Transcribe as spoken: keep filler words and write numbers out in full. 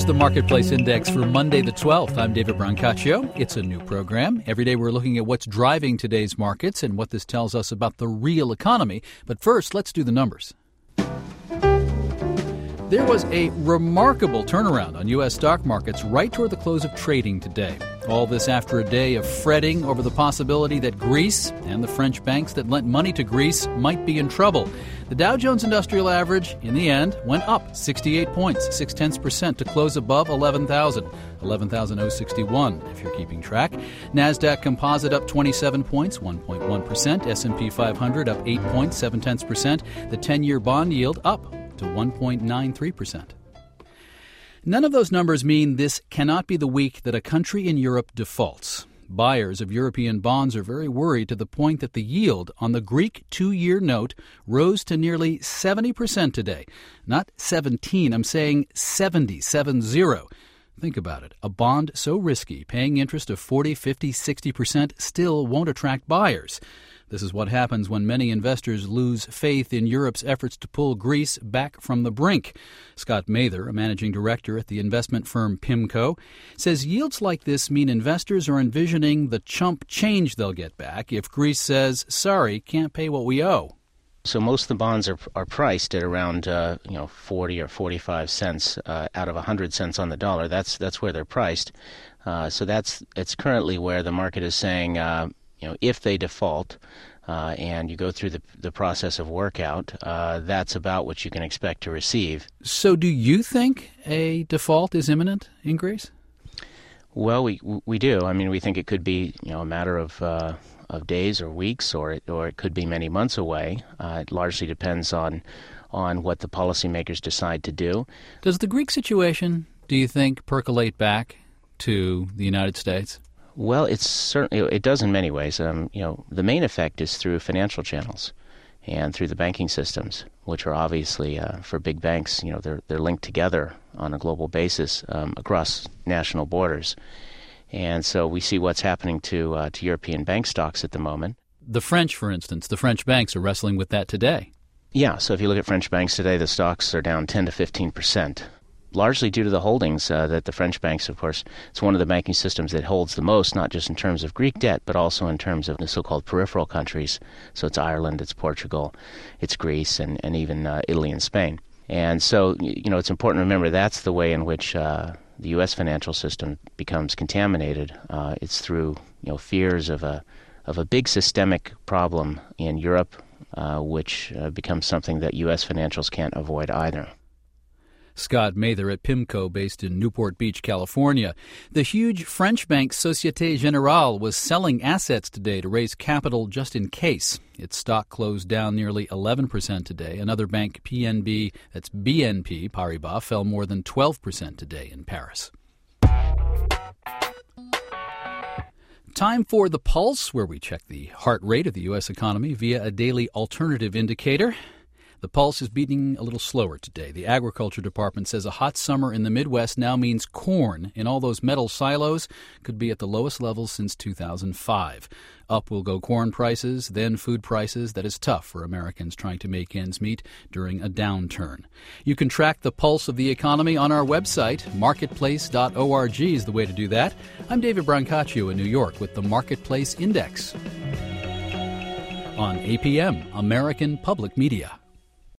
the Marketplace Index for Monday the twelfth. I'm David Brancaccio. It's a new program. Every day we're looking at what's driving today's markets and what this tells us about the real economy. But first, let's do the numbers. There was a remarkable turnaround on U S stock markets right toward the close of trading today. All this after a day of fretting over the possibility that Greece and the French banks that lent money to Greece might be in trouble. The Dow Jones Industrial Average, in the end, went up sixty-eight points, six tenths percent, to close above eleven thousand, eleven thousand sixty-one, if you're keeping track. NASDAQ Composite up twenty-seven points, one point one percent. S and P five hundred up eight points, seven tenths percent. The ten-year bond yield up to one point nine three percent. None of those numbers mean this cannot be the week that a country in Europe defaults. Buyers of European bonds are very worried to the point that the yield on the Greek two-year note rose to nearly seventy percent today. Not seventeen, I'm saying seventy, seven zero. Think about it. A bond so risky, paying interest of forty, fifty, sixty percent still won't attract buyers. This is what happens when many investors lose faith in Europe's efforts to pull Greece back from the brink. Scott Mather, a managing director at the investment firm PIMCO, says yields like this mean investors are envisioning the chump change they'll get back if Greece says, sorry, can't pay what we owe. So most of the bonds are are priced at around uh, you know forty or forty-five cents uh, out of one hundred cents on the dollar. That's that's where they're priced. Uh, so that's it's currently where the market is saying, uh, you know, if they default uh, and you go through the the process of workout, uh, that's about what you can expect to receive. So do you think a default is imminent in Greece? Well, we we do. I mean, we think it could be you know a matter of uh, of days or weeks, or it or it could be many months away. Uh, it largely depends on on what the policymakers decide to do. Does the Greek situation, do you think, percolate back to the United States? Well, it's certainly it does in many ways. Um, you know, the main effect is through financial channels and through the banking systems, which are obviously uh, for big banks. You know, they're they're linked together on a global basis um, across national borders. And so we see what's happening to uh, to European bank stocks at the moment. The French, for instance, the French banks are wrestling with that today. Yeah, so if you look at French banks today, the stocks are down ten to fifteen percent, largely due to the holdings uh, that the French banks, of course, it's one of the banking systems that holds the most, not just in terms of Greek debt, but also in terms of the so-called peripheral countries. So it's Ireland, it's Portugal, it's Greece, and, and even uh, Italy and Spain. And so, you know, it's important to remember that's the way in which uh, the U S financial system becomes contaminated. Uh, it's through, you know, fears of a of a big systemic problem in Europe, uh, which uh, becomes something that U S financials can't avoid either. Scott Mather at PIMCO, based in Newport Beach, California. The huge French bank Société Générale was selling assets today to raise capital just in case. Its stock closed down nearly eleven percent today. Another bank, P N B, that's B N P Paribas, fell more than twelve percent today in Paris. Time for The Pulse, where we check the heart rate of the U S economy via a daily alternative indicator. The pulse is beating a little slower today. The Agriculture Department says a hot summer in the Midwest now means corn in all those metal silos could be at the lowest levels since two thousand five. Up will go corn prices, then food prices. That is tough for Americans trying to make ends meet during a downturn. You can track the pulse of the economy on our website. marketplace dot org is the way to do that. I'm David Brancaccio in New York with the Marketplace Index on A P M, American Public Media.